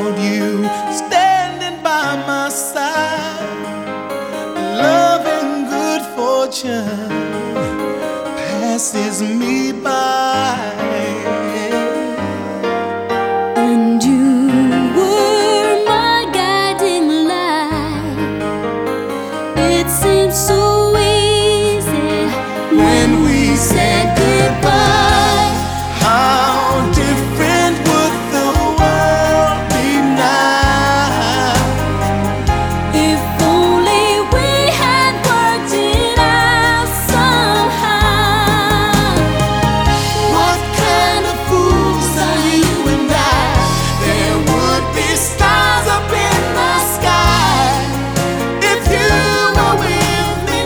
without you standing by my side. Love and good fortune passes me by. And you were my guiding light. It seemed so easy when we said goodbye. How different would the world be now if only we had worked it out somehow. What kind of fools are you and I? There would be stars up in the sky if you were with me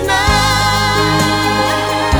now.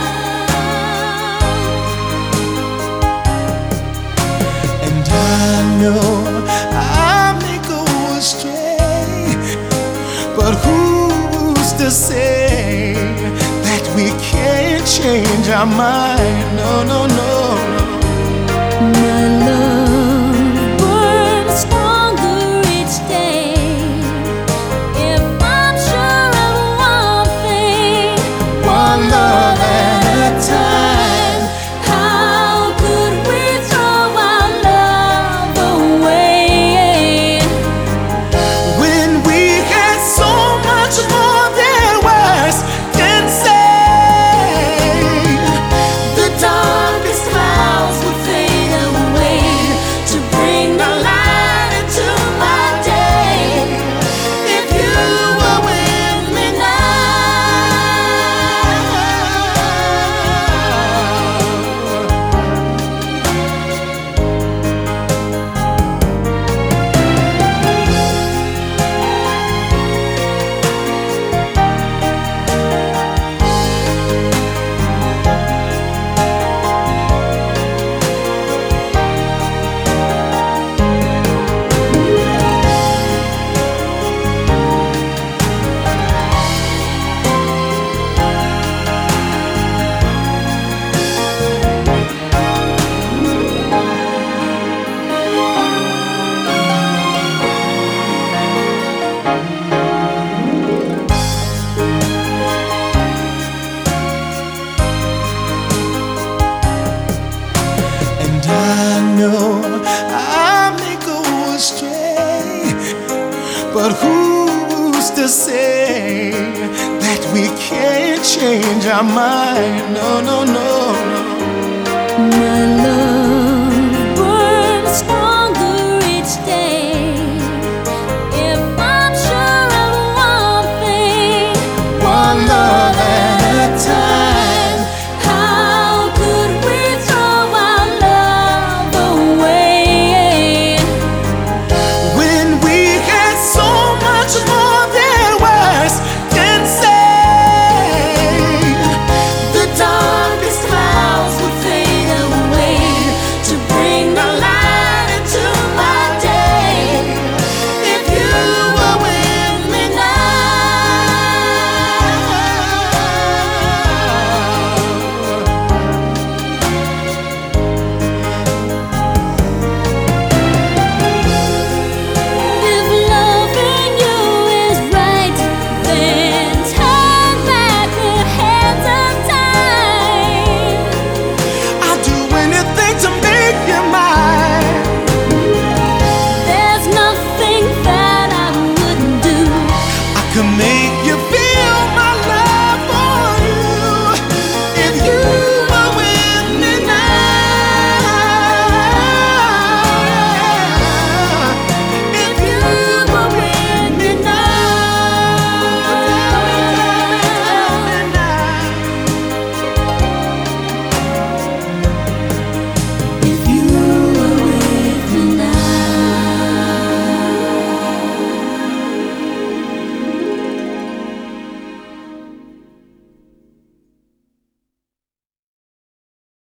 And I know I may go astray, but who's to say that we can't change our mind? No, no, no, no. My love burns stronger each day. If I'm sure of one thing, one love at a time. How could we throw our love away When we had so much more than words can say? the darkest clouds would fade away to bring the light into my day if you were with me And I know I may go astray, but who's to say that we can't change our mind? No, no, no, no. My love